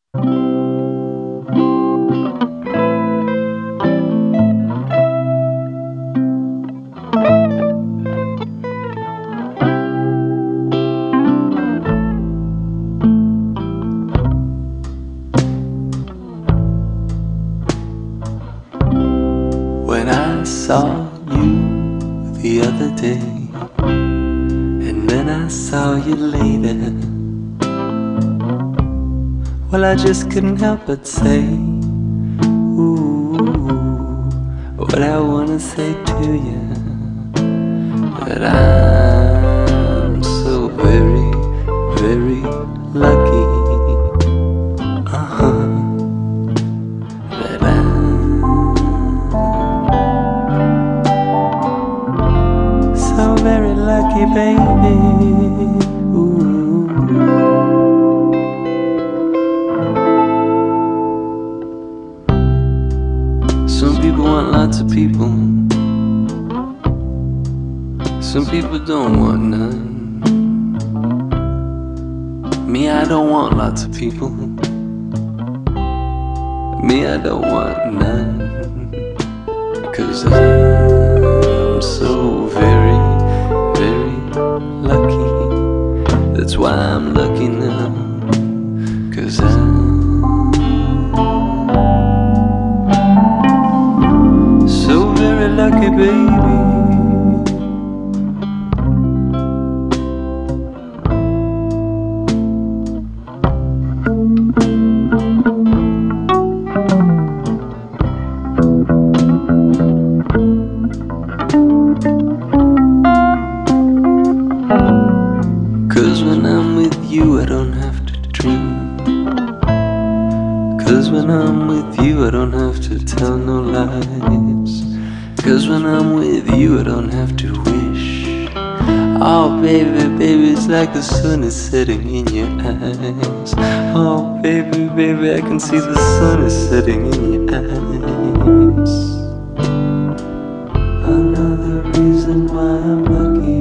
When I saw you the other day, and then I saw you later, well, I just couldn't help but say, ooh, what I wanna say to you, that I'm so very, very lucky. That I'm so very lucky, baby. Ooh. Some people want lots of people. Some people don't want none. Me, I don't want lots of people. Me, I don't want none. 'Cause I'm so very, very lucky. That's why I'm lucky now. 'Cause I'm so very lucky, baby. 'Cause when I'm with you, I don't have to dream. 'Cause when I'm with you, I don't have to tell no lies. 'Cause when I'm with you, I don't have to wish. Oh baby, baby, it's like the sun is setting in your eyes. Oh baby, baby, I can see the sun is setting in your eyes. Another reason why I'm lucky.